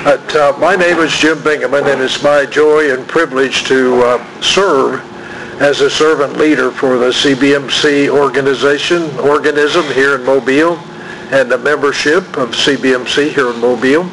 My name is Jim Bingaman, and it's my joy and privilege to serve as a servant leader for the CBMC organism here in Mobile, and the membership of CBMC here in Mobile.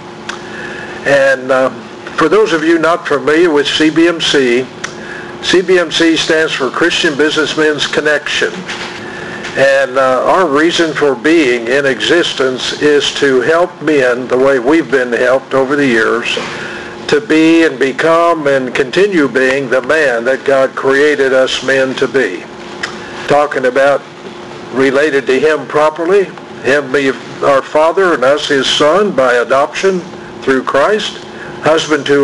And for those of you not familiar with CBMC, CBMC stands for Christian Businessmen's Connection. And our reason for being in existence is to help men, the way we've been helped over the years, to be and become and continue being the man that God created us men to be. Talking about related to Him properly, Him being our Father and us His Son by adoption through Christ, husband to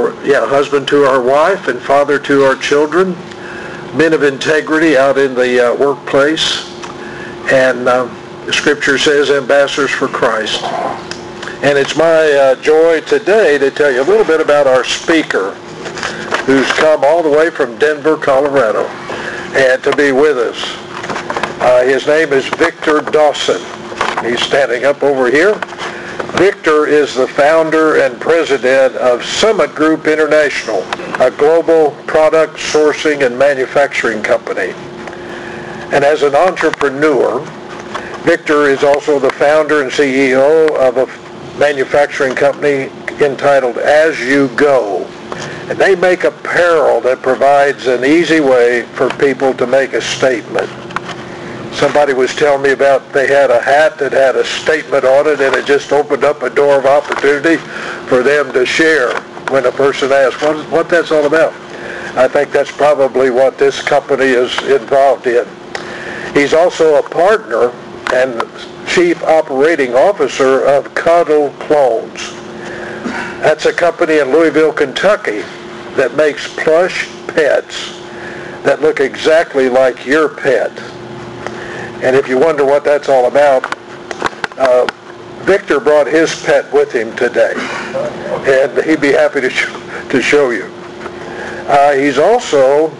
our wife and father to our children, men of integrity out in the workplace, and the Scripture says ambassadors for Christ. And it's my joy today to tell you a little bit about our speaker, who's come all the way from Denver, Colorado, and to be with us. His name is Victor Dawson. He's standing up over here. Victor is the founder and president of Summit Group International, a global product sourcing and manufacturing company. And as an entrepreneur, Victor is also the founder and CEO of a manufacturing company entitled As You Go. And they make apparel that provides an easy way for people to make a statement. Somebody was telling me about they had a hat that had a statement on it, and it just opened up a door of opportunity for them to share when a person asks what that's all about. I think that's probably what this company is involved in. He's also a partner and Chief Operating Officer of Cuddle Clones. That's a company in Louisville, Kentucky that makes plush pets that look exactly like your pet. And if you wonder what that's all about, Victor brought his pet with him today, and he'd be happy to show you. He's also,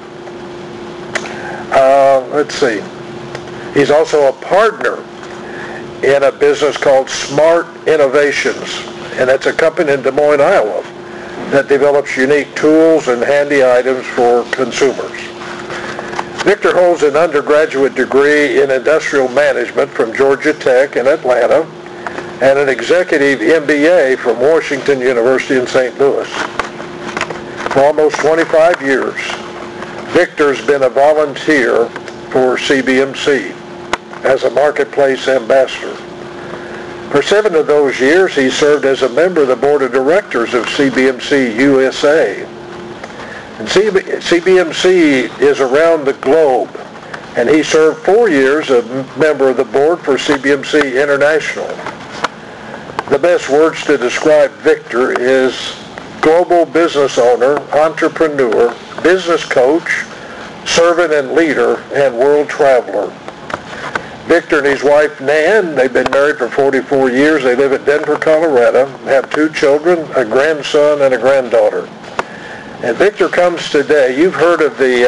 he's also a partner in a business called Smart Innovations, and that's a company in Des Moines, Iowa, that develops unique tools and handy items for consumers. Victor holds an undergraduate degree in industrial management from Georgia Tech in Atlanta and an executive MBA from Washington University in St. Louis. For almost 25 years, Victor's been a volunteer for CBMC as a marketplace ambassador. For 7 of those years, he served as a member of the board of directors of CBMC USA. And CBMC is around the globe, and he served 4 years as a member of the board for CBMC International. The best words to describe Victor is global business owner, entrepreneur, business coach, servant and leader, and world traveler. Victor and his wife Nan, they've been married for 44 years. They live in Denver, Colorado, have 2 children, a grandson and a granddaughter. And Victor comes today. You've heard of the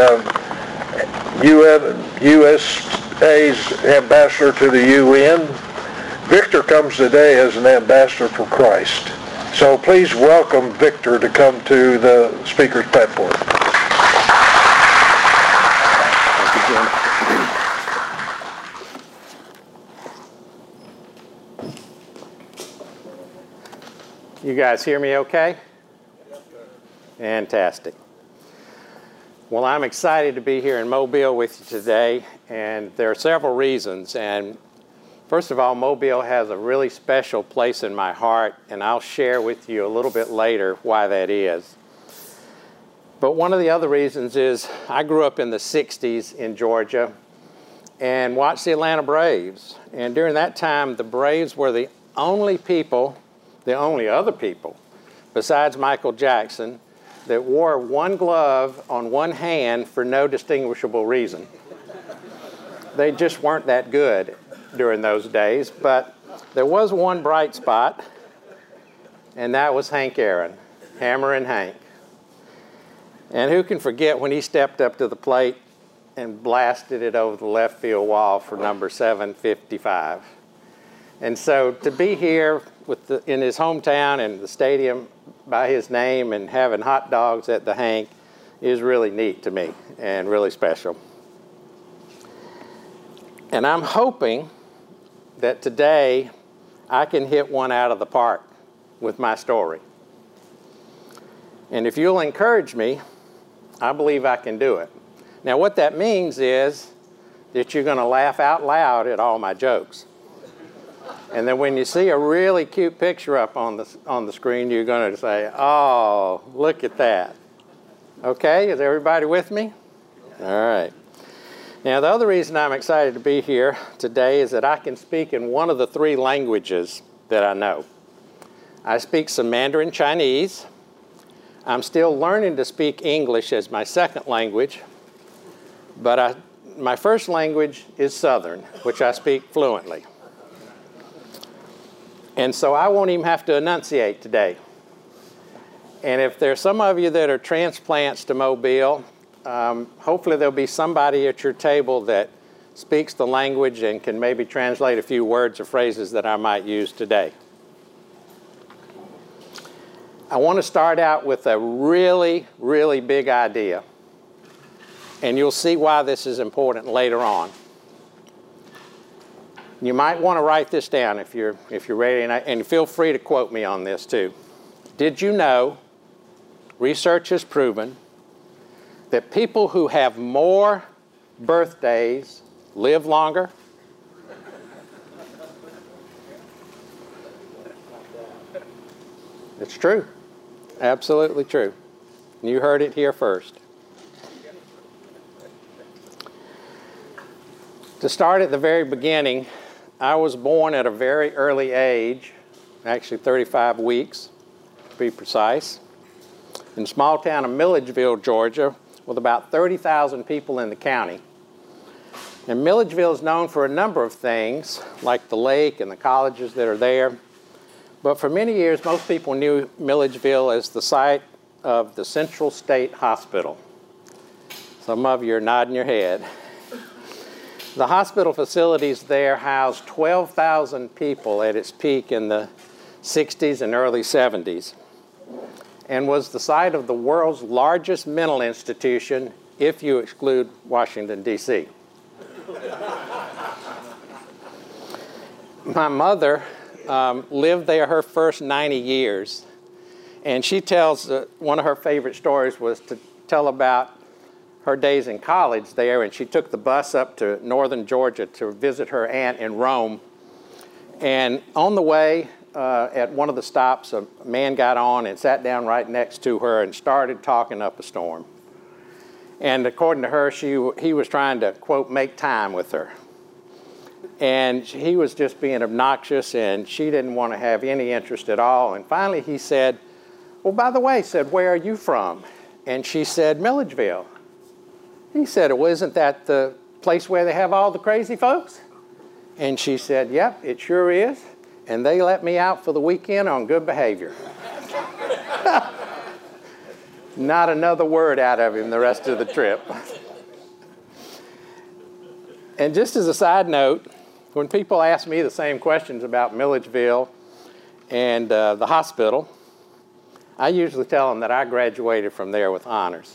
USA's ambassador to the UN. Victor comes today as an ambassador for Christ. So please welcome Victor to come to the speaker's platform. Thank you, Jim. You guys hear me okay? Fantastic. Well, I'm excited to be here in Mobile with you today, and there are several reasons. And first of all, Mobile has a really special place in my heart, and I'll share with you a little bit later why that is. But one of the other reasons is I grew up in the 60s in Georgia and watched the Atlanta Braves. And during that time, the Braves were the only other people besides Michael Jackson that wore one glove on one hand for no distinguishable reason. They just weren't that good during those days, but there was one bright spot, and that was Hank Aaron, Hammerin' Hank. And who can forget when he stepped up to the plate and blasted it over the left field wall for number 755. And so to be here in his hometown and the stadium by his name and having hot dogs at the Hank is really neat to me and really special. And I'm hoping that today I can hit one out of the park with my story. And if you'll encourage me, I believe I can do it. Now what that means is that you're going to laugh out loud at all my jokes. And then when you see a really cute picture up on the screen, you're going to say, oh, look at that. Okay, is everybody with me? All right. Now the other reason I'm excited to be here today is that I can speak in one of the 3 languages that I know. I speak some Mandarin Chinese. I'm still learning to speak English as my second language, but my first language is Southern, which I speak fluently. And so I won't even have to enunciate today. And if there's some of you that are transplants to Mobile, hopefully there'll be somebody at your table that speaks the language and can maybe translate a few words or phrases that I might use today. I want to start out with a really, really big idea. And you'll see why this is important later on. You might want to write this down if you're ready, and feel free to quote me on this too. Did you know research has proven that people who have more birthdays live longer? It's true. Absolutely true. You heard it here first. To start at the very beginning, I was born at a very early age, actually 35 weeks to be precise, in the small town of Milledgeville, Georgia, with about 30,000 people in the county. And Milledgeville is known for a number of things, like the lake and the colleges that are there. But for many years, most people knew Milledgeville as the site of the Central State Hospital. Some of you are nodding your head. The hospital facilities there housed 12,000 people at its peak in the 60s and early 70s, and was the site of the world's largest mental institution, if you exclude Washington, D.C. My mother lived there her first 90 years, and she tells one of her favorite stories was to tell about her days in college there, and she took the bus up to northern Georgia to visit her aunt in Rome. And on the way, at one of the stops, a man got on and sat down right next to her and started talking up a storm. And according to her, he was trying to, quote, make time with her. And he was just being obnoxious, and she didn't want to have any interest at all. And finally he said, well, by the way, where are you from? And she said, Milledgeville. He said, well, isn't that the place where they have all the crazy folks? And she said, yep, it sure is. And they let me out for the weekend on good behavior. Not another word out of him the rest of the trip. And just as a side note, when people ask me the same questions about Milledgeville and the hospital, I usually tell them that I graduated from there with honors.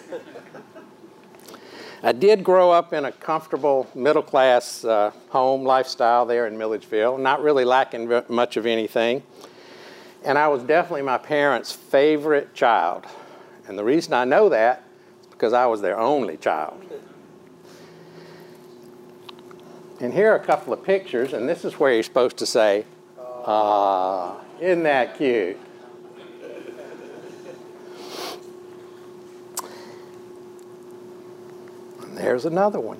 I did grow up in a comfortable middle-class home lifestyle there in Milledgeville, not really lacking much of anything. And I was definitely my parents' favorite child. And the reason I know that is because I was their only child. And here are a couple of pictures, and this is where you're supposed to say, ah, isn't that cute? And there's another one.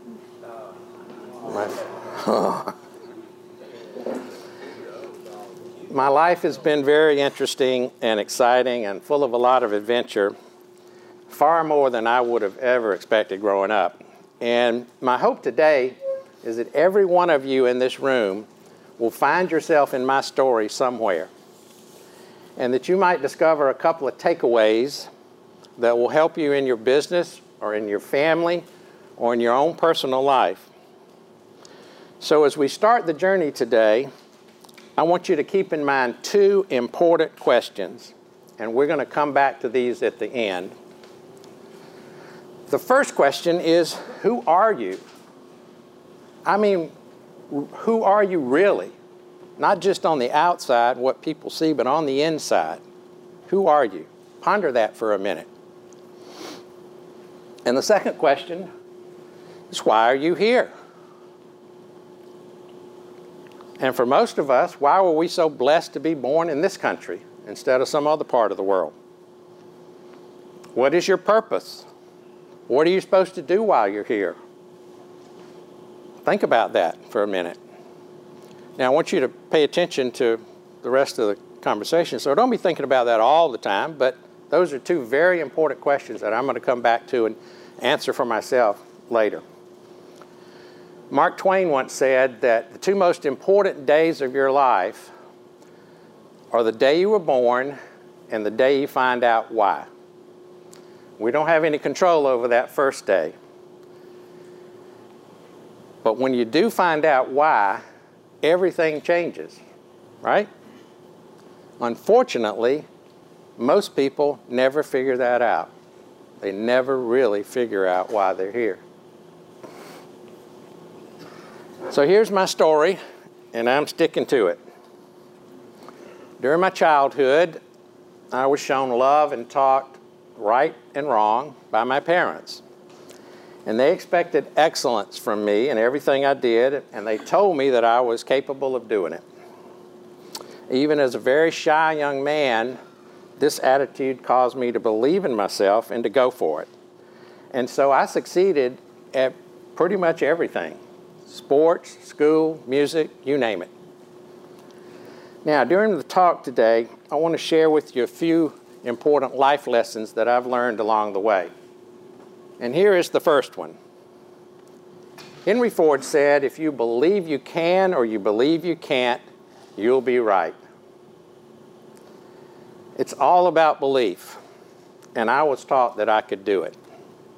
My life has been very interesting and exciting and full of a lot of adventure, far more than I would have ever expected growing up. And my hope today is that every one of you in this room will find yourself in my story somewhere, and that you might discover a couple of takeaways that will help you in your business or in your family or in your own personal life. So as we start the journey today, I want you to keep in mind two important questions, and we're going to come back to these at the end. The first question is, who are you? I mean, who are you really? Not just on the outside, what people see, but on the inside. Who are you? Ponder that for a minute. And the second question is, why are you here? And for most of us, why were we so blessed to be born in this country instead of some other part of the world? What is your purpose? What are you supposed to do while you're here? Think about that for a minute. Now, I want you to pay attention to the rest of the conversation, so don't be thinking about that all the time, but those are two very important questions that I'm going to come back to and answer for myself later. Mark Twain once said that the two most important days of your life are the day you were born and the day you find out why. We don't have any control over that first day. But when you do find out why, everything changes, right? Unfortunately, most people never figure that out. They never really figure out why they're here. So here's my story, and I'm sticking to it. During my childhood, I was shown love and taught right and wrong by my parents. And they expected excellence from me in everything I did, and they told me that I was capable of doing it. Even as a very shy young man, this attitude caused me to believe in myself and to go for it. And so I succeeded at pretty much everything. Sports, school, music, you name it. Now, during the talk today, I want to share with you a few important life lessons that I've learned along the way. And here is the first one. Henry Ford said, if you believe you can or you believe you can't, you'll be right. It's all about belief, and I was taught that I could do it.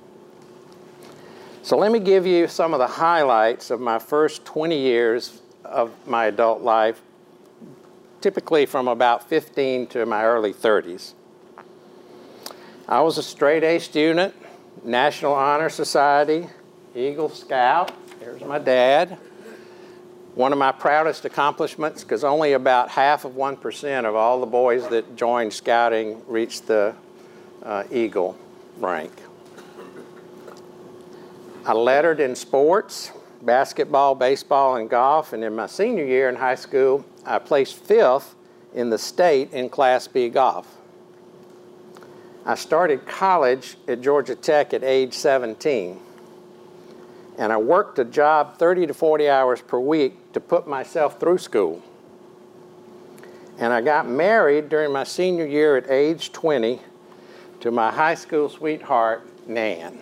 So let me give you some of the highlights of my first 20 years of my adult life, typically from about 15 to my early 30s. I was a straight A student, National Honor Society, Eagle Scout. Here's my dad. One of my proudest accomplishments, because only about 0.5% of all the boys that joined Scouting reached the Eagle rank. I lettered in sports, basketball, baseball, and golf, and in my senior year in high school, I placed 5th in the state in Class B golf. I started college at Georgia Tech at age 17, and I worked a job 30 to 40 hours per week to put myself through school. And I got married during my senior year at age 20 to my high school sweetheart, Nan.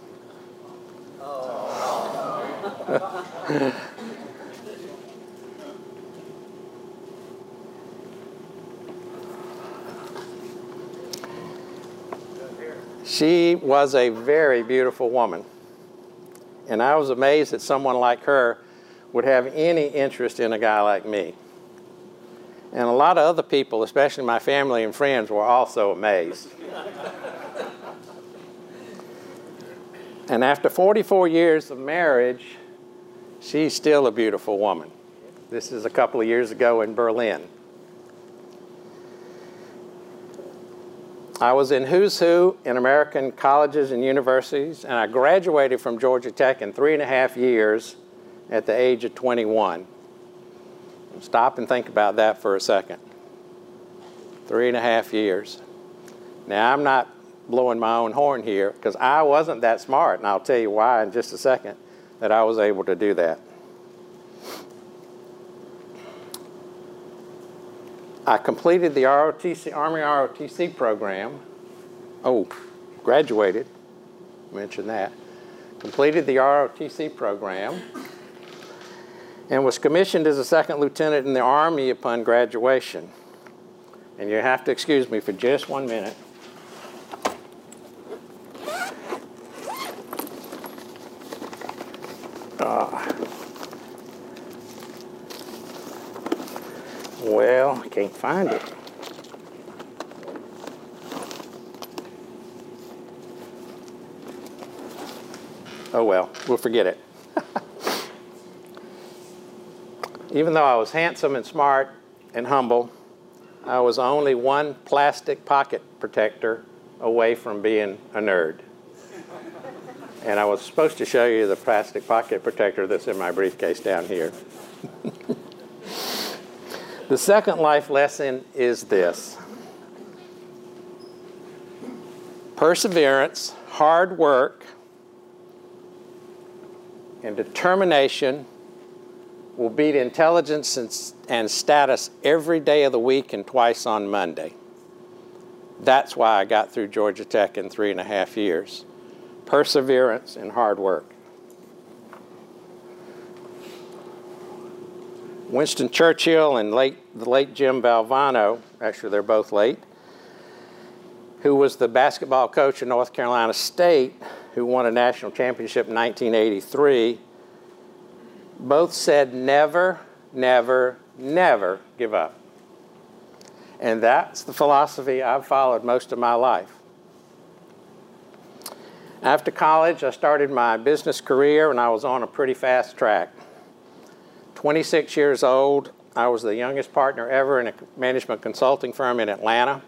She was a very beautiful woman, and I was amazed that someone like her would have any interest in a guy like me. And a lot of other people, especially my family and friends, were also amazed. And after 44 years of marriage, she's still a beautiful woman. This is a couple of years ago in Berlin. I was in who's who in American colleges and universities, and I graduated from Georgia Tech in 3.5 years at the age of 21. Stop and think about that for a second. 3.5 years. Now, I'm not blowing my own horn here, because I wasn't that smart, and I'll tell you why in just a second, that I was able to do that. I completed the ROTC, Army ROTC program. Graduated, mention that. Completed the ROTC program and was commissioned as a second lieutenant in the Army upon graduation. And you have to excuse me for just 1 minute. find it. Oh well, we'll forget it. Even though I was handsome and smart and humble, I was only one plastic pocket protector away from being a nerd. And I was supposed to show you the plastic pocket protector that's in my briefcase down here. The second life lesson is this: perseverance, hard work, and determination will beat intelligence and status every day of the week and twice on Monday. That's why I got through Georgia Tech in 3.5 years. Perseverance and hard work. Winston Churchill and the late Jim Valvano, actually they're both late, who was the basketball coach of North Carolina State, who won a national championship in 1983, both said never, never, never give up. And that's the philosophy I've followed most of my life. After college, I started my business career and I was on a pretty fast track. 26 years old, I was the youngest partner ever in a management consulting firm in Atlanta.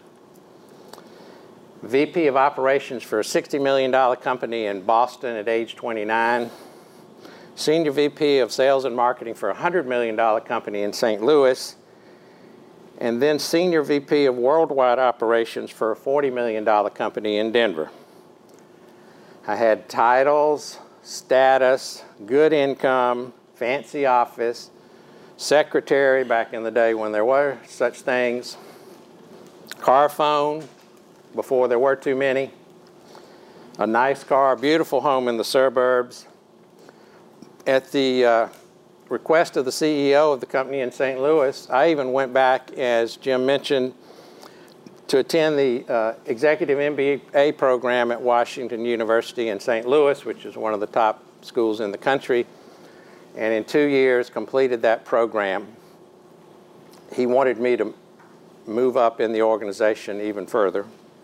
VP of operations for a $60 million company in Boston at age 29. Senior VP of sales and marketing for a $100 million company in St. Louis. And then senior VP of worldwide operations for a $40 million company in Denver. I had titles, status, good income, fancy office, secretary back in the day when there were such things, car phone before there were too many, a nice car, a beautiful home in the suburbs. At the request of the CEO of the company in St. Louis, I even went back, as Jim mentioned, to attend the executive MBA program at Washington University in St. Louis, which is one of the top schools in the country, and in 2 years completed that program. He wanted me to move up in the organization even further.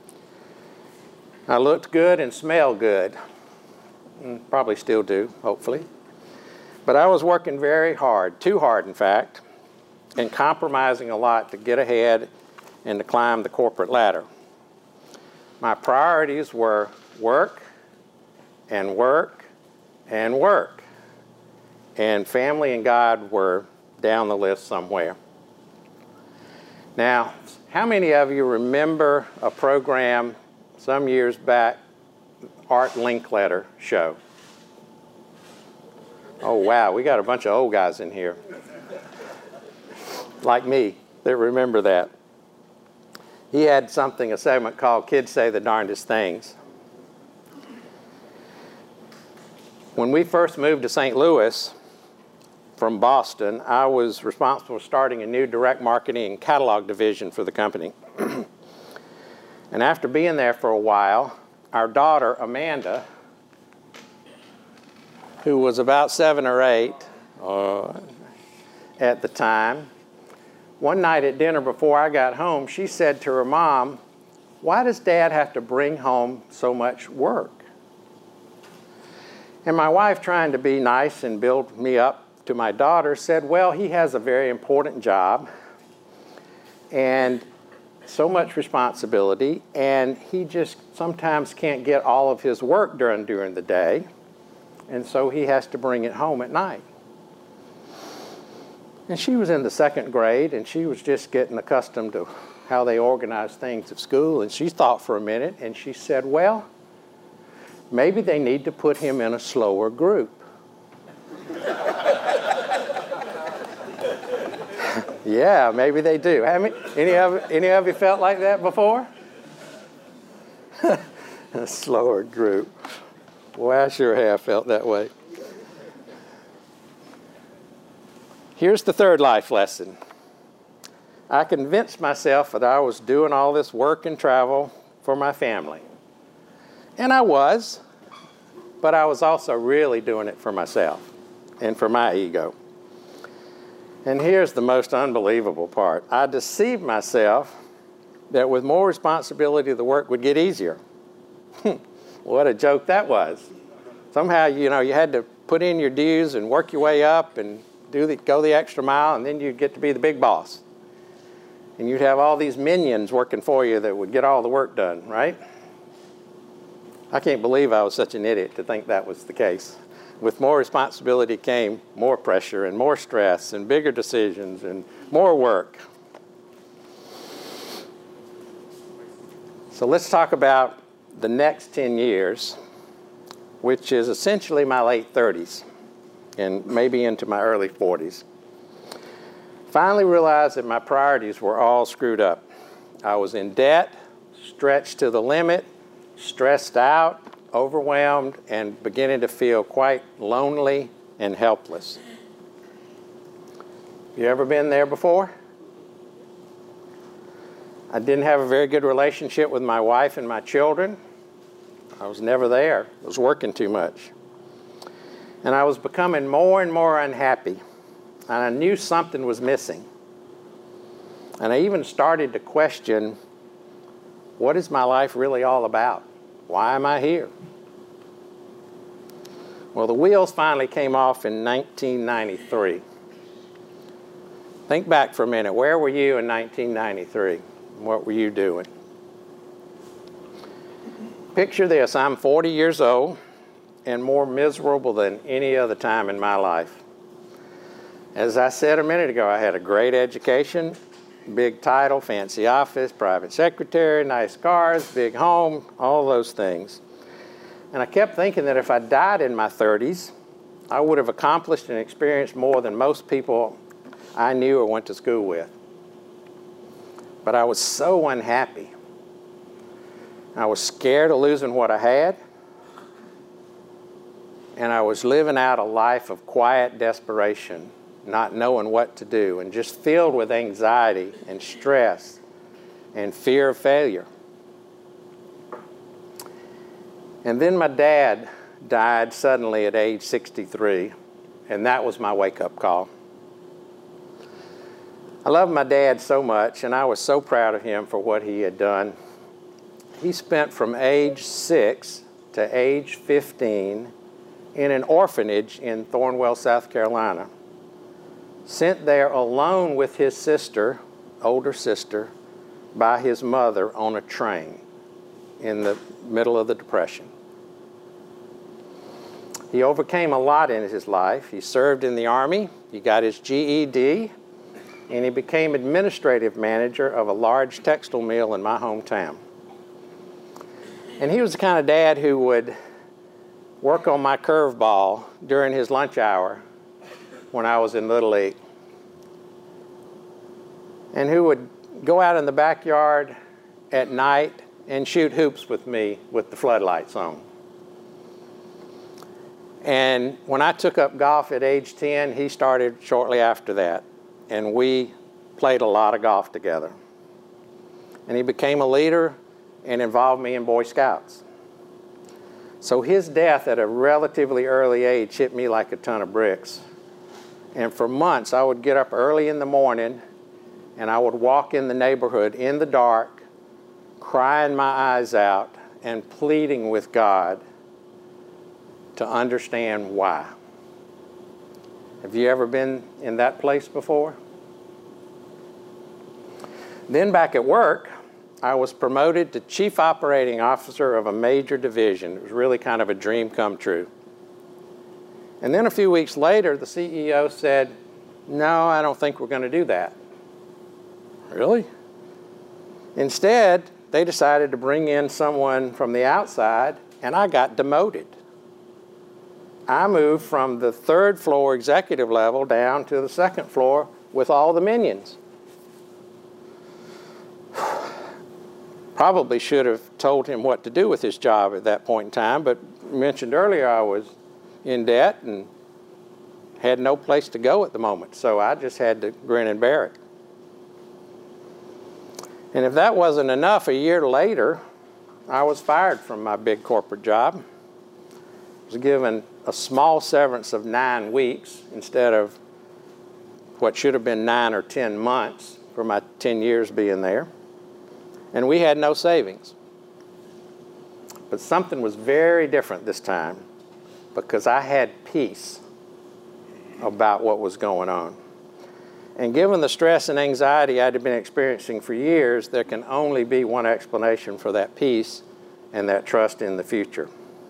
I looked good and smelled good, and probably still do, hopefully. But I was working very hard, too hard in fact, and compromising a lot to get ahead and to climb the corporate ladder. My priorities were work and work and work. And family and God were down the list somewhere. Now, how many of you remember a program some years back, Art Linkletter show? Oh wow, we got a bunch of old guys in here. Like me, that remember that. He had a segment called Kids Say the Darndest Things. When we first moved to St. Louis from Boston, I was responsible for starting a new direct marketing and catalog division for the company. And after being there for a while, our daughter, Amanda, who was about 7 or 8 at the time, one night at dinner before I got home, she said to her mom, "Why does Dad have to bring home so much work?" And my wife, trying to be nice and build me up to my daughter, said, "Well, he has a very important job and so much responsibility, and he just sometimes can't get all of his work done during the day, and so he has to bring it home at night." And she was in the 2nd grade, and she was just getting accustomed to how they organize things at school, and she thought for a minute, and she said, "Well, maybe they need to put him in a slower group." Yeah, maybe they do. Any of you felt like that before? A slower group. Boy, I sure have felt that way. Here's the third life lesson. I convinced myself that I was doing all this work and travel for my family. And I was, but I was also really doing it for myself and for my ego. And here's the most unbelievable part. I deceived myself that with more responsibility, the work would get easier. What a joke that was. Somehow, you had to put in your dues and work your way up and go the extra mile, and then you'd get to be the big boss. And you'd have all these minions working for you that would get all the work done, right? I can't believe I was such an idiot to think that was the case. With more responsibility came more pressure and more stress and bigger decisions and more work. So let's talk about the next 10 years, which is essentially my late 30s and maybe into my early 40s. Finally realized that my priorities were all screwed up. I was in debt, stretched to the limit, stressed out, overwhelmed, and beginning to feel quite lonely and helpless. You ever been there before? I didn't have a very good relationship with my wife and my children. I was never there. I was working too much. And I was becoming more and more unhappy. And I knew something was missing. And I even started to question, what is my life really all about? Why am I here? Well, the wheels finally came off in 1993. Think back for a minute. Where were you in 1993? What were you doing? Picture this. I'm 40 years old and more miserable than any other time in my life. As I said a minute ago, I had a great education, big title, fancy office, private secretary, nice cars, big home, all those things. And I kept thinking that if I died in my 30s, I would have accomplished and experienced more than most people I knew or went to school with. But I was so unhappy. I was scared of losing what I had. And I was living out a life of quiet desperation, not knowing what to do, and just filled with anxiety and stress and fear of failure. And then my dad died suddenly at age 63, and that was my wake-up call. I loved my dad so much, and I was so proud of him for what he had done. He spent from age 6 to age 15 in an orphanage in Thornwell, South Carolina, sent there alone with his sister, older sister, by his mother on a train in the middle of the Depression. He overcame a lot in his life. He served in the Army, he got his GED, and he became administrative manager of a large textile mill in my hometown. And he was the kind of dad who would work on my curveball during his lunch hour when I was in Little League, and who would go out in the backyard at night and shoot hoops with me with the floodlights on. And when I took up golf at age 10, he started shortly after that, and we played a lot of golf together. And he became a leader and involved me in Boy Scouts. So his death at a relatively early age hit me like a ton of bricks. And for months, I would get up early in the morning and I would walk in the neighborhood in the dark, crying my eyes out and pleading with God to understand why. Have you ever been in that place before? Then back at work, I was promoted to Chief Operating Officer of a major division. It was really kind of a dream come true. And then a few weeks later, the CEO said, "No, I don't think we're going to do that." Really? Instead, they decided to bring in someone from the outside, and I got demoted. I moved from the 3rd floor executive level down to the 2nd floor with all the minions. Probably should have told him what to do with his job at that point in time, but mentioned earlier I was in debt and had no place to go at the moment, so I just had to grin and bear it. And if that wasn't enough, a year later, I was fired from my big corporate job. I was given a small severance of 9 weeks instead of what should have been 9 or 10 months for my 10 years being there. And we had no savings. But something was very different this time because I had peace about what was going on. And given the stress and anxiety I'd been experiencing for years, there can only be one explanation for that peace and that trust in the future.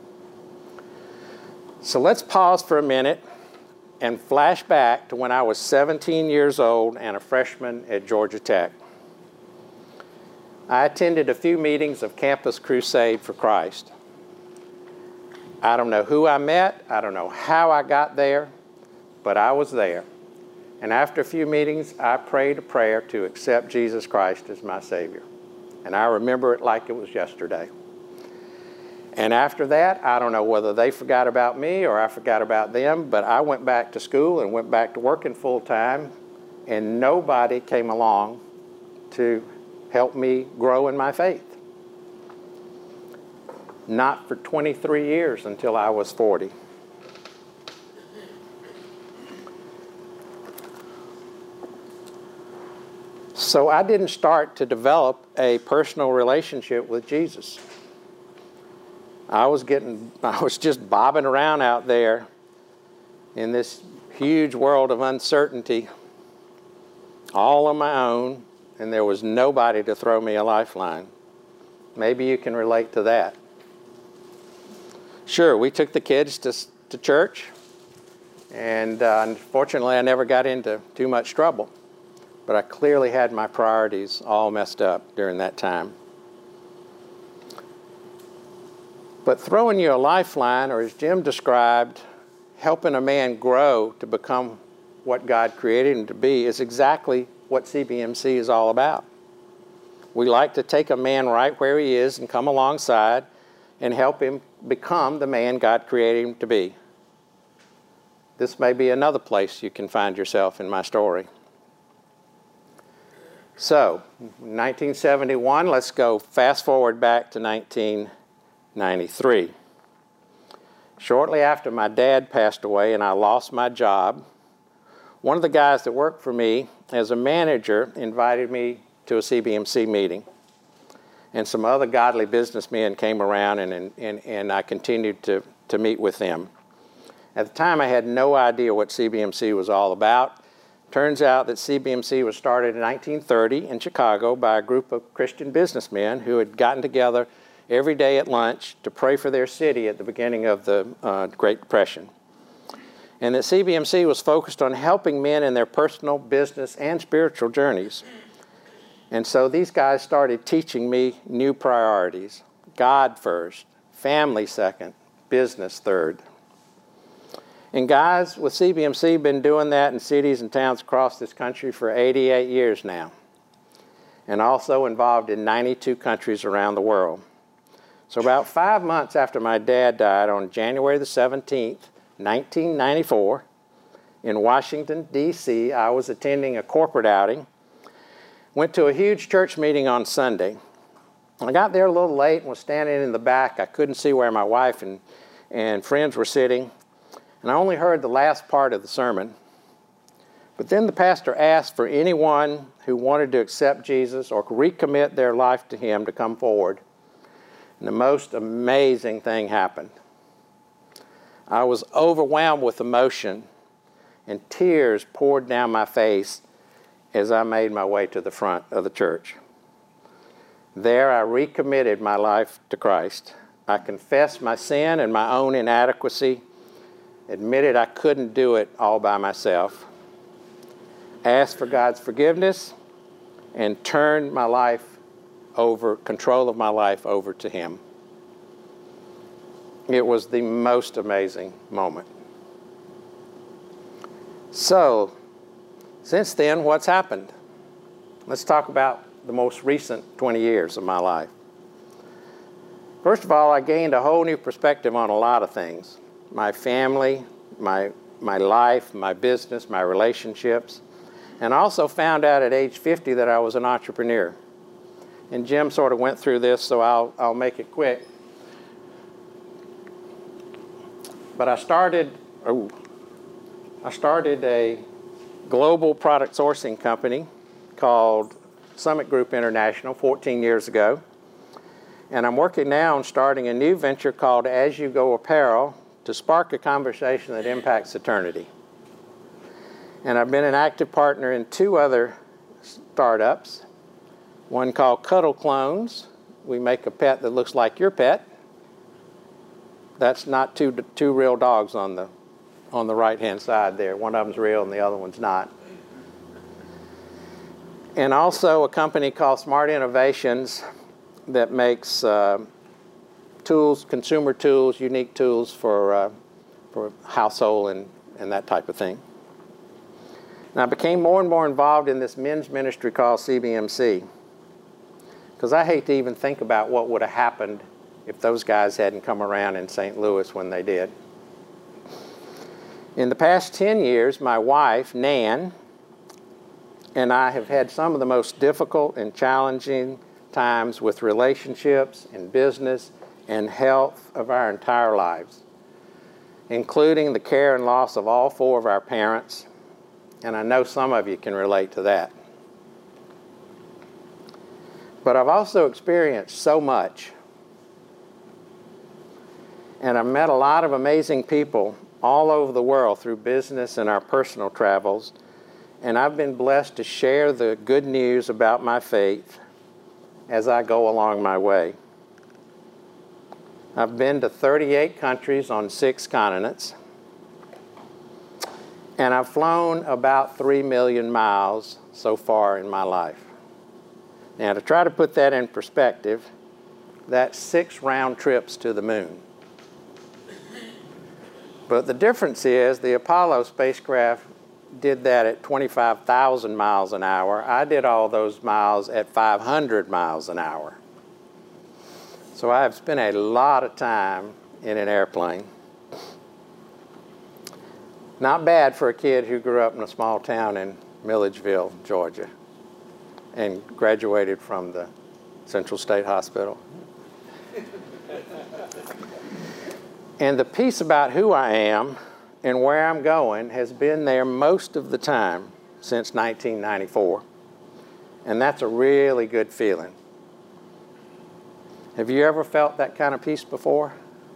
So let's pause for a minute and flash back to when I was 17 years old and a freshman at Georgia Tech. I attended a few meetings of Campus Crusade for Christ. I don't know who I met, I don't know how I got there, but I was there. And after a few meetings, I prayed a prayer to accept Jesus Christ as my Savior. And I remember it like it was yesterday. And after that, I don't know whether they forgot about me or I forgot about them, but I went back to school and went back to working full time, and nobody came along to help me grow in my faith. Not for 23 years until I was 40. So I didn't start to develop a personal relationship with Jesus. I was just bobbing around out there in this huge world of uncertainty, all on my own, and there was nobody to throw me a lifeline. Maybe you can relate to that. Sure, we took the kids to church, and unfortunately I never got into too much trouble, but I clearly had my priorities all messed up during that time. But throwing you a lifeline, or as Jim described, helping a man grow to become what God created him to be, is exactly what CBMC is all about. We like to take a man right where he is and come alongside and help him become the man God created him to be. This may be another place you can find yourself in my story. So, 1971, let's go fast forward back to 1993. Shortly after my dad passed away and I lost my job, one of the guys that worked for me as a manager invited me to a CBMC meeting. And some other godly businessmen came around, and I continued to meet with them. At the time, I had no idea what CBMC was all about. Turns out that CBMC was started in 1930 in Chicago by a group of Christian businessmen who had gotten together every day at lunch to pray for their city at the beginning of the Great Depression. And that CBMC was focused on helping men in their personal, business, and spiritual journeys. And so these guys started teaching me new priorities. God first, family second, business third. And guys, with CBMC, been doing that in cities and towns across this country for 88 years now. And also involved in 92 countries around the world. So about 5 months after my dad died, on January the 17th, 1994, in Washington, D.C., I was attending a corporate outing. Went to a huge church meeting on Sunday. I got there a little late and was standing in the back. I couldn't see where my wife and friends were sitting. And I only heard the last part of the sermon. But then the pastor asked for anyone who wanted to accept Jesus or recommit their life to him to come forward. And the most amazing thing happened. I was overwhelmed with emotion, and tears poured down my face as I made my way to the front of the church. There I recommitted my life to Christ. I confessed my sin and my own inadequacy, admitted I couldn't do it all by myself, asked for God's forgiveness, and turned my life over, control of my life over to Him. It was the most amazing moment. So, since then, what's happened? Let's talk about the most recent 20 years of my life. First of all, I gained a whole new perspective on a lot of things. My family, my life, my business, my relationships, and I also found out at age 50 that I was an entrepreneur. And Jim sort of went through this, so I'll make it quick. But I started a global product sourcing company called Summit Group International 14 years ago. And I'm working now on starting a new venture called As You Go Apparel to spark a conversation that impacts eternity. And I've been an active partner in 2 other startups, one called Cuddle Clones. We make a pet that looks like your pet. That's not two real dogs on the right-hand side there. One of them's real and the other one's not. And also a company called Smart Innovations that makes tools, consumer tools, unique tools for household and that type of thing. And I became more and more involved in this men's ministry called CBMC, because I hate to even think about what would have happened if those guys hadn't come around in St. Louis when they did. In the past 10 years, my wife, Nan, and I have had some of the most difficult and challenging times with relationships and business and health of our entire lives, including the care and loss of all 4 of our parents, and I know some of you can relate to that. But I've also experienced so much, and I've met a lot of amazing people all over the world through business and our personal travels, and I've been blessed to share the good news about my faith as I go along my way. I've been to 38 countries on 6 continents, and I've flown about 3 million miles so far in my life. Now, to try to put that in perspective, that's 6 round trips to the moon. But the difference is the Apollo spacecraft did that at 25,000 miles an hour. I did all those miles at 500 miles an hour. So I have spent a lot of time in an airplane. Not bad for a kid who grew up in a small town in Milledgeville, Georgia, and graduated from the Central State Hospital. And the piece about who I am and where I'm going has been there most of the time since 1994. And that's a really good feeling. Have you ever felt that kind of peace before?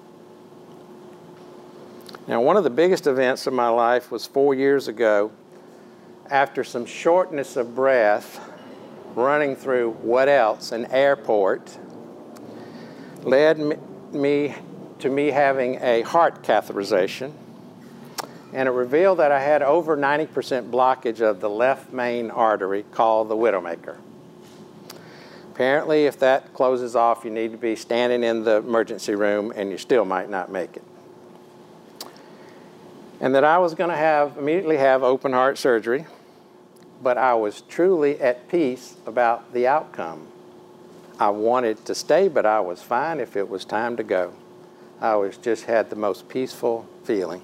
Now, one of the biggest events of my life was 4 years ago, after some shortness of breath, running through what else, an airport, led me to me having a heart catheterization, and it revealed that I had over 90% blockage of the left main artery called the Widowmaker. Apparently, if that closes off, you need to be standing in the emergency room, and you still might not make it. And that I was going to immediately have open heart surgery, but I was truly at peace about the outcome. I wanted to stay, but I was fine if it was time to go. I just had the most peaceful feeling.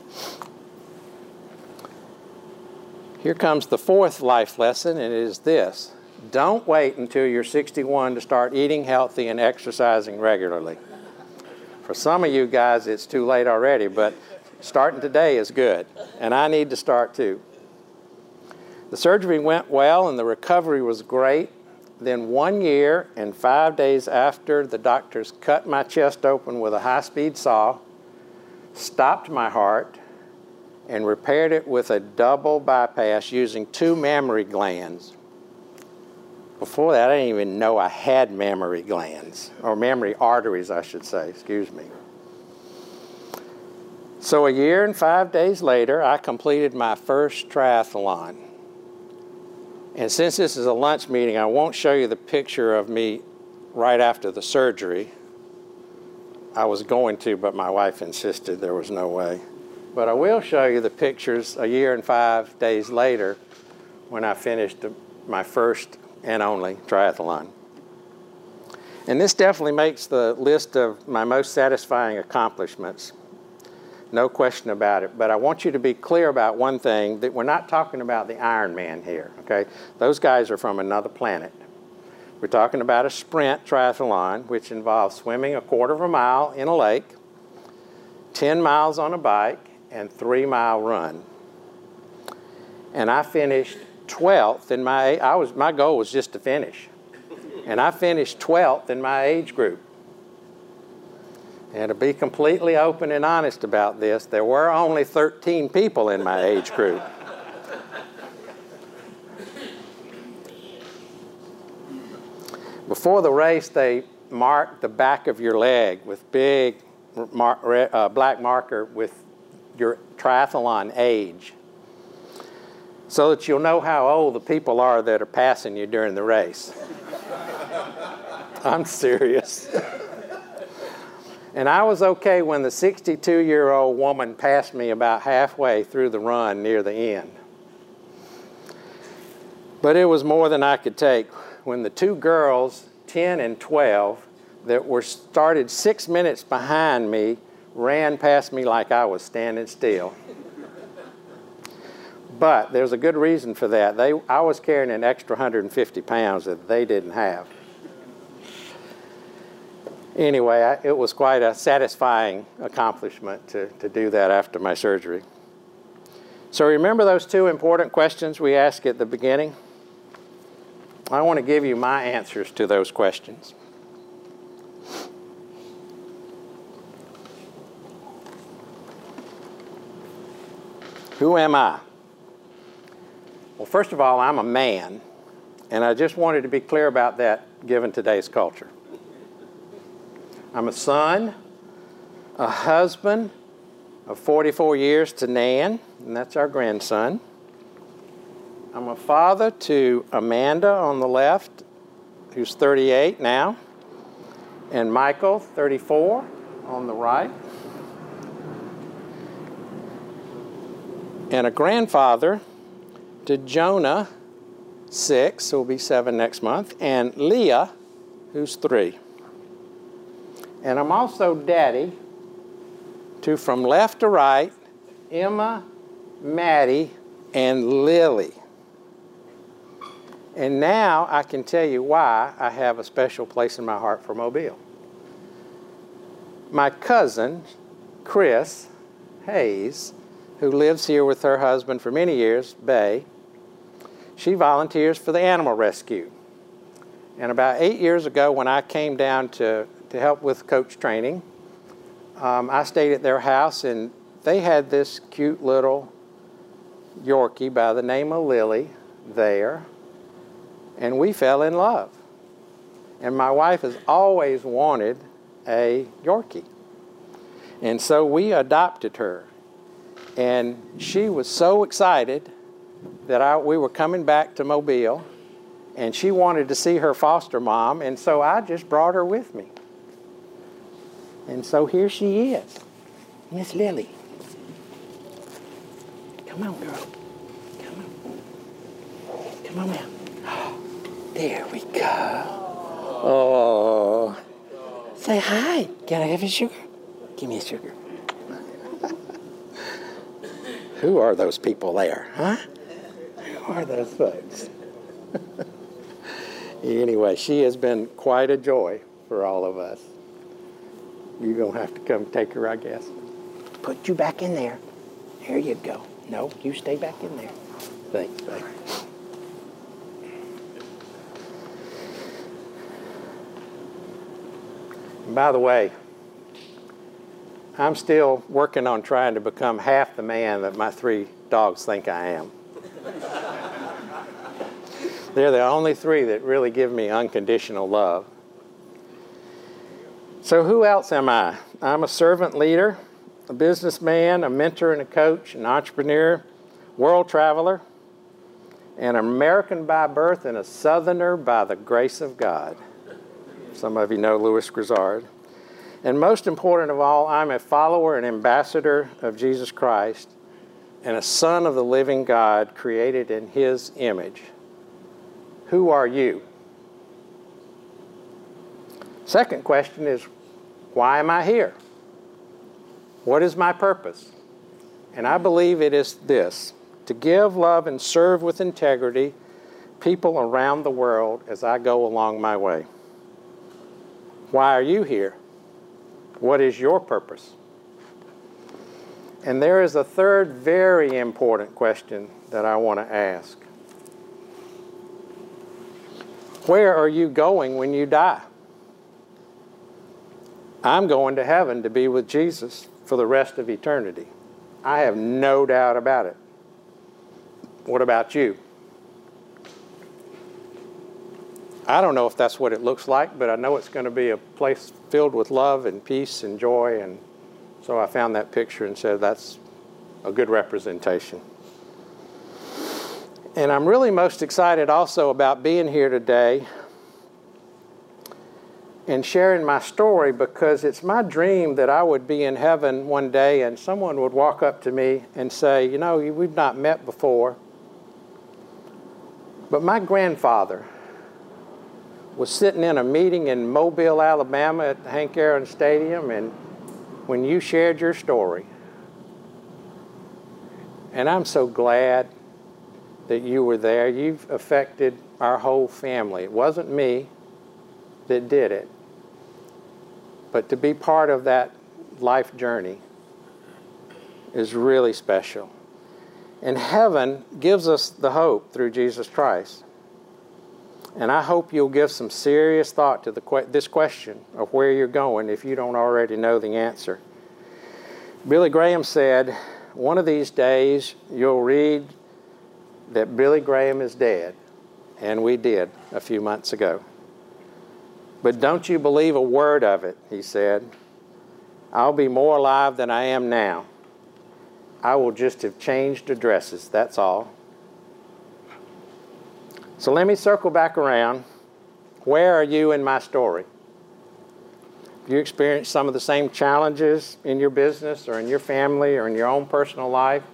Here comes the 4th life lesson, and it is this: don't wait until you're 61 to start eating healthy and exercising regularly. For some of you guys, it's too late already, but starting today is good, and I need to start too. The surgery went well, and the recovery was great. Then 1 year and 5 days after, the doctors cut my chest open with a high-speed saw, stopped my heart, and repaired it with a double bypass using 2 mammary glands. Before that, I didn't even know I had mammary glands, or mammary arteries, I should say, excuse me. So 1 year and 5 days later, I completed my first triathlon. And since this is a lunch meeting, I won't show you the picture of me right after the surgery. I was going to, but my wife insisted there was no way. But I will show you the pictures 1 year and 5 days later when I finished my first and only triathlon. And this definitely makes the list of my most satisfying accomplishments. No question about it. But I want you to be clear about one thing, that we're not talking about the Ironman here, okay? Those guys are from another planet. We're talking about a sprint triathlon, which involves swimming 1/4 mile in a lake, 10 miles on a bike, and 3-mile run. and I finished 12th in my goal was just to finish. And I finished 12th in my age group. And to be completely open and honest about this, there were only 13 people in my age group. Before the race, they mark the back of your leg with big black marker with your triathlon age, so that you'll know how old the people are that are passing you during the race. I'm serious. And I was okay when the 62-year-old woman passed me about halfway through the run near the end. But it was more than I could take when the two girls, 10 and 12, that were started 6 minutes behind me, ran past me like I was standing still. But there's a good reason for that. I was carrying an extra 150 pounds that they didn't have. Anyway, it was quite a satisfying accomplishment to do that after my surgery. So remember those two important questions we asked at the beginning? I want to give you my answers to those questions. Who am I? Well, first of all, I'm a man, and I just wanted to be clear about that given today's culture. I'm a son, a husband of 44 years to Nan, and that's our grandson. I'm a father to Amanda on the left, who's 38 now, and Michael, 34, on the right. And a grandfather to Jonah, 6, who will be 7 next month, and Leah, who's 3. And I'm also daddy to, from left to right, Emma, Maddie, and Lily. And now I can tell you why I have a special place in my heart for Mobile. My cousin, Chris Hayes, who lives here with her husband for many years, Bay, she volunteers for the animal rescue. And about 8 years ago, when I came down to help with coach training, I stayed at their house, and they had this cute little Yorkie by the name of Lily there, and we fell in love. And my wife has always wanted a Yorkie. And so we adopted her. And she was so excited that we were coming back to Mobile, and she wanted to see her foster mom, and so I just brought her with me. And so here she is, Miss Lily. Come on, girl. Come on. Come on now. There we go. Oh. Say hi. Can I have a sugar? Give me a sugar. Who are those people there, huh? Who are those folks? Anyway, she has been quite a joy for all of us. You're going to have to come take her, I guess. Put you back in there. There you go. No, you stay back in there. Thanks, babe. And by the way, I'm still working on trying to become half the man that my 3 dogs think I am. They're the only 3 that really give me unconditional love. So who else am I? I'm a servant leader, a businessman, a mentor and a coach, an entrepreneur, world traveler, an American by birth and a Southerner by the grace of God. Some of you know Louis Grizzard. And most important of all, I'm a follower and ambassador of Jesus Christ and a son of the living God created in His image. Who are you? Second question is, why am I here? What is my purpose? And I believe it is this: to give, love, and serve with integrity people around the world as I go along my way. Why are you here? What is your purpose? And there is a third very important question that I want to ask. Where are you going when you die? I'm going to heaven to be with Jesus for the rest of eternity. I have no doubt about it. What about you? I don't know if that's what it looks like, but I know it's going to be a place filled with love and peace and joy, and so I found that picture and said that's a good representation. And I'm really most excited also about being here today and sharing my story, because it's my dream that I would be in heaven one day and someone would walk up to me and say, you know, we've not met before, but my grandfather was sitting in a meeting in Mobile, Alabama at Hank Aaron Stadium, and when you shared your story, and I'm so glad that you were there. You've affected our whole family. It wasn't me that did it, but to be part of that life journey is really special. And heaven gives us the hope through Jesus Christ. And I hope you'll give some serious thought to this question of where you're going if you don't already know the answer. Billy Graham said, one of these days you'll read that Billy Graham is dead. And we did a few months ago. But don't you believe a word of it, he said. I'll be more alive than I am now. I will just have changed addresses, that's all. So let me circle back around. Where are you in my story? Have you experienced some of the same challenges in your business or in your family or in your own personal life?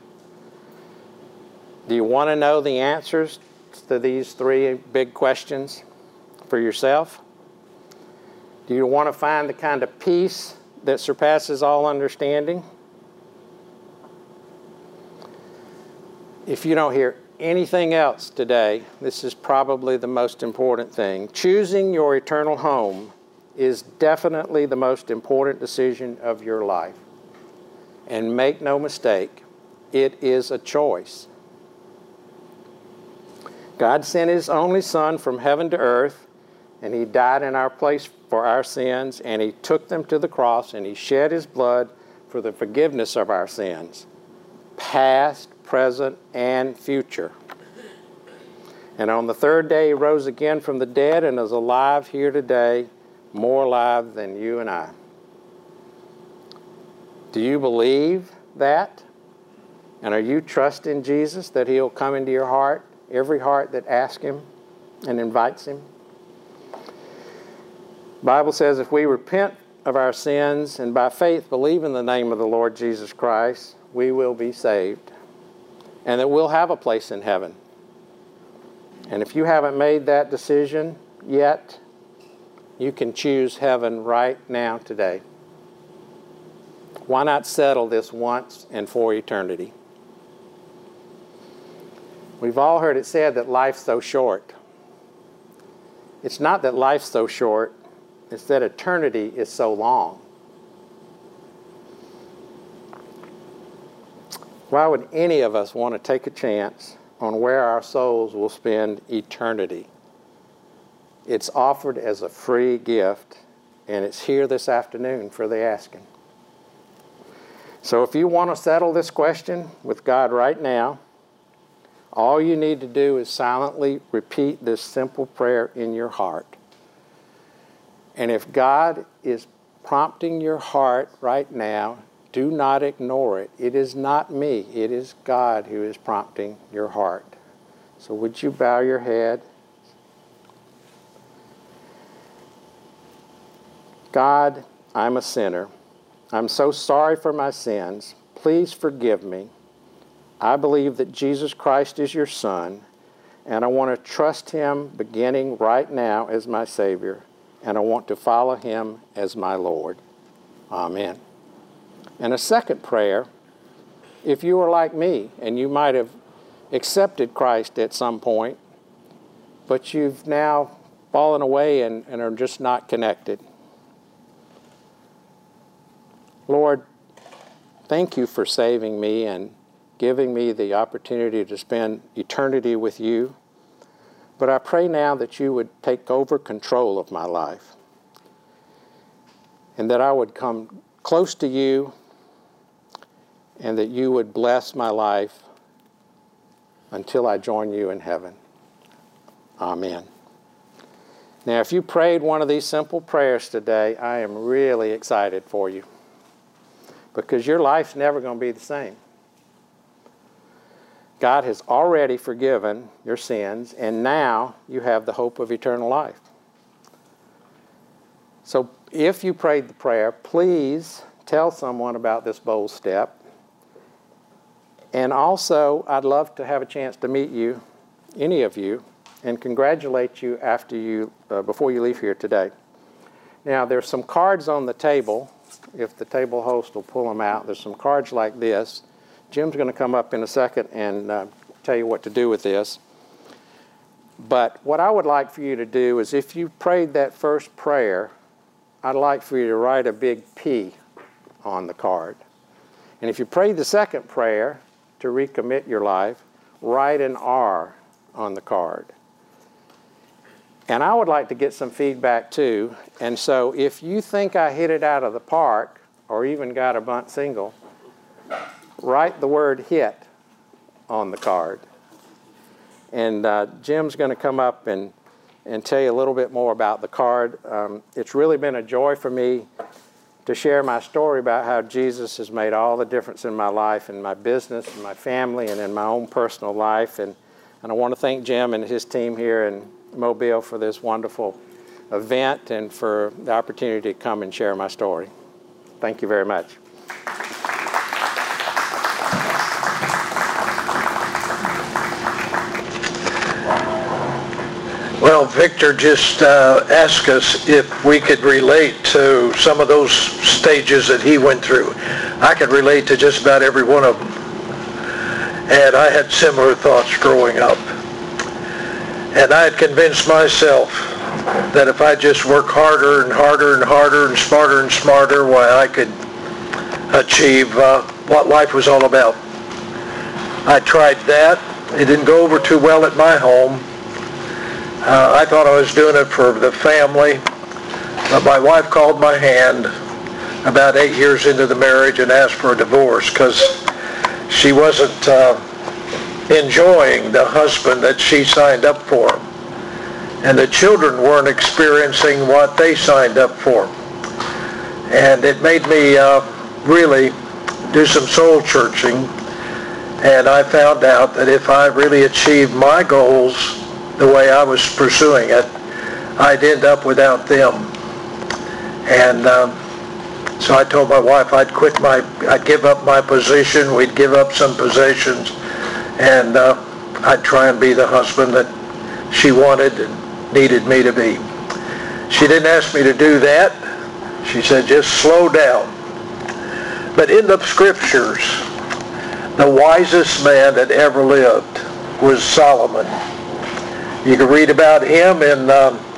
Do you want to know the answers to these three big questions for yourself? Do you want to find the kind of peace that surpasses all understanding? If you don't hear anything else today, this is probably the most important thing. Choosing your eternal home is definitely the most important decision of your life. And make no mistake, it is a choice. God sent His only Son from heaven to earth, and He died in our place for our sins, and He took them to the cross, and He shed His blood for the forgiveness of our sins, past, present, and future. And on the third day He rose again from the dead and is alive here today, more alive than you and I. Do you believe that? And are you trusting Jesus that He'll come into your heart, every heart that asks Him and invites Him? The Bible says if we repent of our sins and by faith believe in the name of the Lord Jesus Christ, we will be saved. And that we'll have a place in heaven. And if you haven't made that decision yet, you can choose heaven right now today. Why not settle this once and for eternity? We've all heard it said that life's so short. It's not that life's so short, it's that eternity is so long. Why would any of us want to take a chance on where our souls will spend eternity? It's offered as a free gift, and it's here this afternoon for the asking. So if you want to settle this question with God right now, all you need to do is silently repeat this simple prayer in your heart. And if God is prompting your heart right now, do not ignore it. It is not me. It is God who is prompting your heart. So would you bow your head? God, I'm a sinner. I'm so sorry for my sins. Please forgive me. I believe that Jesus Christ is your Son, and I want to trust Him beginning right now as my Savior, and I want to follow Him as my Lord. Amen. And a second prayer, if you are like me and you might have accepted Christ at some point, but you've now fallen away and are just not connected. Lord, thank you for saving me and giving me the opportunity to spend eternity with you. But I pray now that you would take over control of my life and that I would come close to you and that you would bless my life until I join you in heaven. Amen. Now, if you prayed one of these simple prayers today, I am really excited for you because your life's never going to be the same. God has already forgiven your sins, and now you have the hope of eternal life. So if you prayed the prayer, please tell someone about this bold step. And also, I'd love to have a chance to meet you, any of you, and congratulate you after you, before you leave here today. Now, there's some cards on the table. If the table host will pull them out, there's some cards like this. Jim's going to come up in a second and tell you what to do with this. But what I would like for you to do is if you prayed that first prayer, I'd like for you to write a big P on the card. And if you prayed the second prayer to recommit your life, write an R on the card. And I would like to get some feedback too. And so if you think I hit it out of the park or even got a bunt single, write the word hit on the card. And Jim's going to come up and tell you a little bit more about the card. It's really been a joy for me to share my story about how Jesus has made all the difference in my life, in my business, in my family, and in my own personal life. And I want to thank Jim and his team here in Mobile for this wonderful event and for the opportunity to come and share my story. Thank you very much. Well, Victor just asked us if we could relate to some of those stages that he went through. I could relate to just about every one of them. And I had similar thoughts growing up. And I had convinced myself that if I just work harder and harder and harder and smarter, why I could achieve what life was all about. I tried that. It didn't go over too well at my home. I thought I was doing it for the family, but my wife called my hand about 8 years into the marriage and asked for a divorce because she wasn't enjoying the husband that she signed up for. And the children weren't experiencing what they signed up for. And it made me really do some soul searching. And I found out that if I really achieved my goals the way I was pursuing it, I'd end up without them. And so I told my wife I'd give up my position, we'd give up some possessions, and I'd try and be the husband that she wanted and needed me to be. She didn't ask me to do that. She said, just slow down. But in the scriptures, the wisest man that ever lived was Solomon. You can read about him in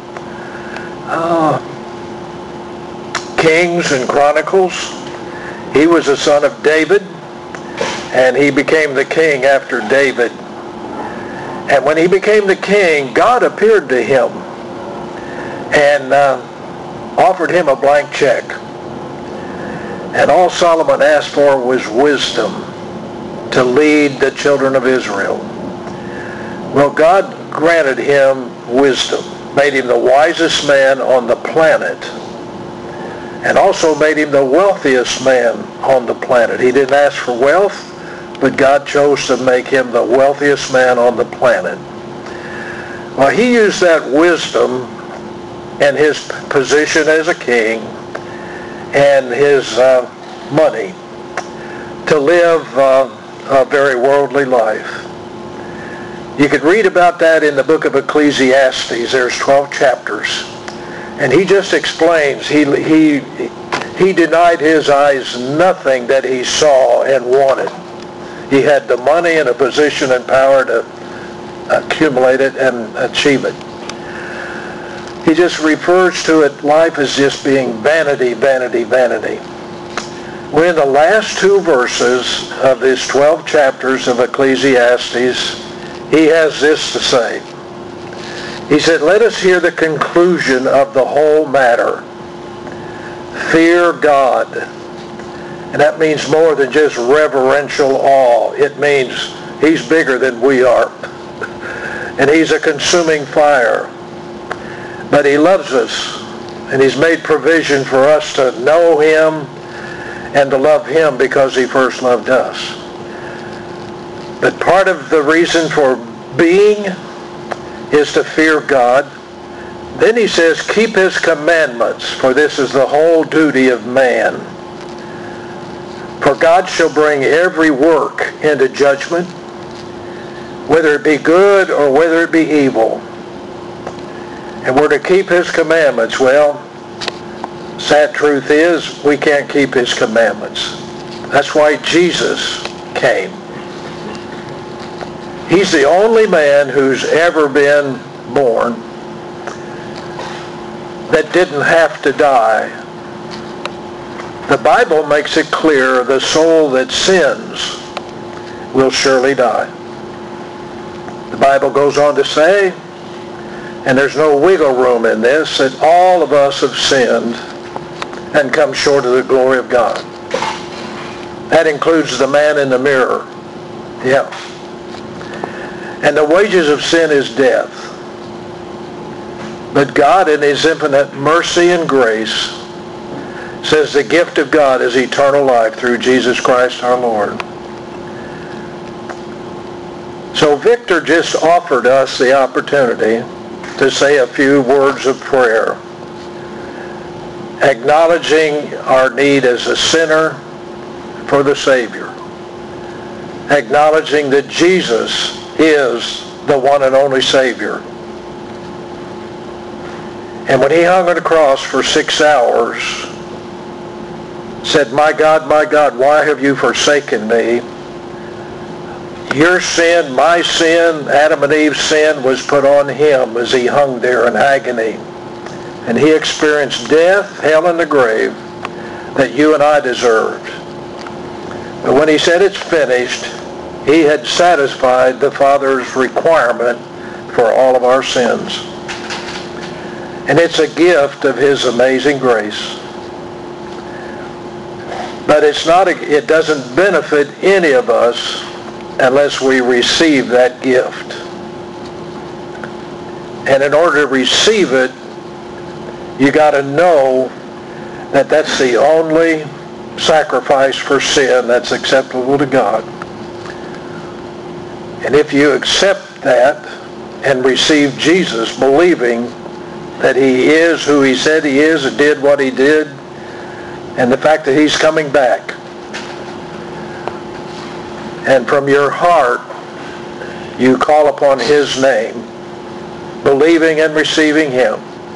Kings and Chronicles. He was a son of David, and he became the king after David. And when he became the king, God appeared to him and offered him a blank check. And all Solomon asked for was wisdom to lead the children of Israel. Well, God granted him wisdom, made him the wisest man on the planet, and also made him the wealthiest man on the planet. He didn't ask for wealth, but God chose to make him the wealthiest man on the planet. Well, he used that wisdom and his position as a king and his money to live a very worldly life. You could read about that in the book of Ecclesiastes. There's 12 chapters. And he just explains, he denied his eyes nothing that he saw and wanted. He had the money and a position and power to accumulate it and achieve it. He just refers to it, life as just being vanity, vanity, vanity. We're in the last two verses of his 12 chapters of Ecclesiastes. He has this to say. He said, let us hear the conclusion of the whole matter. Fear God. And that means more than just reverential awe. It means he's bigger than we are. And he's a consuming fire. But he loves us. And he's made provision for us to know him and to love him because he first loved us. But part of the reason for being is to fear God. Then he says, keep his commandments, for this is the whole duty of man. For God shall bring every work into judgment, whether it be good or whether it be evil. And we're to keep his commandments. Well, sad truth is, we can't keep his commandments. That's why Jesus came. He's the only man who's ever been born that didn't have to die. The Bible makes it clear the soul that sins will surely die. The Bible goes on to say, and there's no wiggle room in this, that all of us have sinned and come short of the glory of God. That includes the man in the mirror. Yeah. And the wages of sin is death. But God in his infinite mercy and grace says the gift of God is eternal life through Jesus Christ our Lord. So Victor just offered us the opportunity to say a few words of prayer, acknowledging our need as a sinner for the Savior, acknowledging that Jesus is the one and only Savior. And when he hung on the cross for 6 hours, said, my God, why have you forsaken me? Your sin, my sin, Adam and Eve's sin was put on him as he hung there in agony. And he experienced death, hell, and the grave that you and I deserved. But when he said it's finished, he had satisfied the Father's requirement for all of our sins. And it's a gift of his amazing grace. But it doesn't benefit any of us unless we receive that gift. And in order to receive it, you got to know that that's the only sacrifice for sin that's acceptable to God. And if you accept that and receive Jesus, believing that he is who he said he is and did what he did, and the fact that he's coming back, and from your heart you call upon his name, believing and receiving him,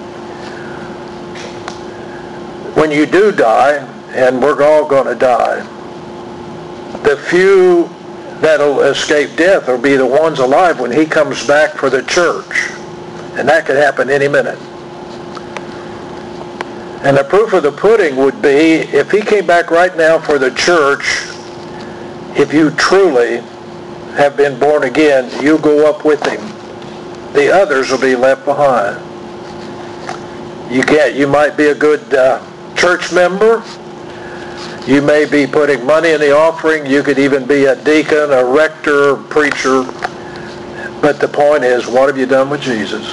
when you do die, and we're all going to die, the few that'll escape death will be the ones alive when he comes back for the church. And that could happen any minute. And the proof of the pudding would be, if he came back right now for the church, if you truly have been born again, you go up with him. The others will be left behind. You might be a good church member. You may be putting money in the offering. You could even be a deacon, a rector, preacher. But the point is, what have you done with Jesus?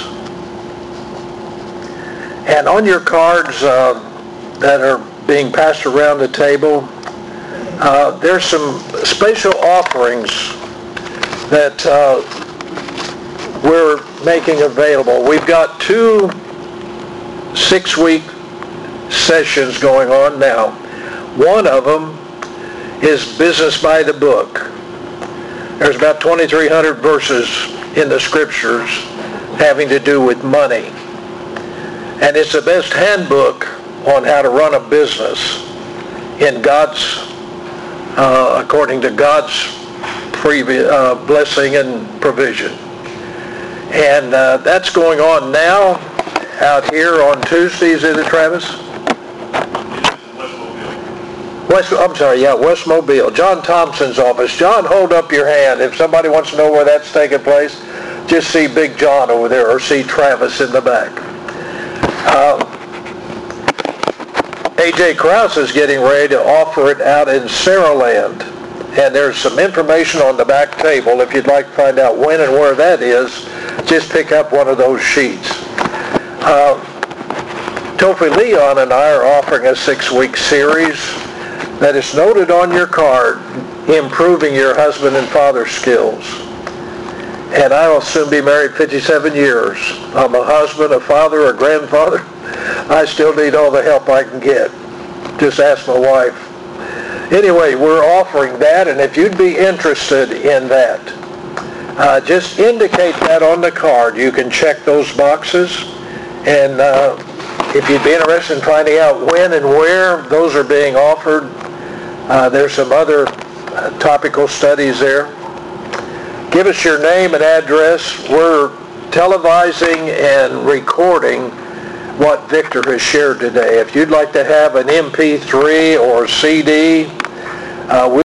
And on your cards that are being passed around the table, there's some special offerings that we're making available. We've got 2 6-week sessions going on now. One of them is Business by the Book. There's about 2,300 verses in the Scriptures having to do with money. And it's the best handbook on how to run a business in God's, according to God's blessing and provision. And that's going on now out here on Tuesdays, is it, Travis? West Mobile. John Thompson's office. John, hold up your hand. If somebody wants to know where that's taking place, just see Big John over there or see Travis in the back. A.J. Krause is getting ready to offer it out in Saraland. And there's some information on the back table. If you'd like to find out when and where that is, just pick up one of those sheets. Topher Leon and I are offering a 6-week series that is noted on your card, Improving Your Husband and Father Skills. And I will soon be married 57 years. I'm a husband, a father, a grandfather. I still need all the help I can get. Just ask my wife. Anyway, we're offering that, and if you'd be interested in that, just indicate that on the card. You can check those boxes, and if you'd be interested in finding out when and where those are being offered, there's some other topical studies there. Give us your name and address. We're televising and recording what Victor has shared today. If you'd like to have an MP3 or CD,